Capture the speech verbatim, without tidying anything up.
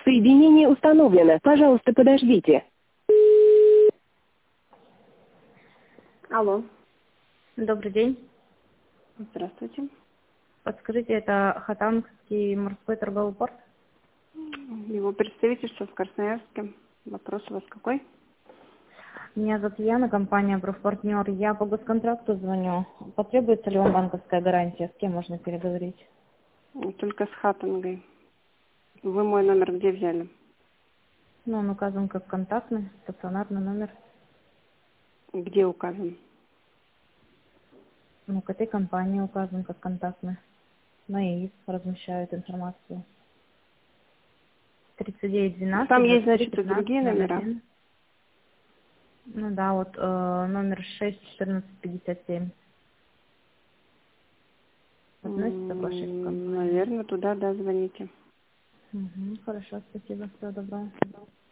Соединение установлено. Пожалуйста, подождите. Алло. Добрый день. Здравствуйте. Подскажите, это Хатангский морской торговый порт? Его представительство в Красноярске. Вопрос у вас какой? Меня зовут Яна, компания «Профпартнер». Я по госконтракту звоню. Потребуется ли вам банковская гарантия? С кем можно переговорить? Только с Хатангой. Вы мой номер где взяли? Ну, он указан как контактный, стационарный номер. Где указан? Ну, к этой компании указан как контактный. На ИИС размещают информацию. тридцать девять двенадцать Там есть, двадцать три значит, и пятнадцать другие ноль номера. один. Ну да, вот э, номер шесть четырнадцать пятьдесят семь. Относится к вашей компании? Наверное, туда, да, звоните. Угу, хорошо, спасибо, всего доброго.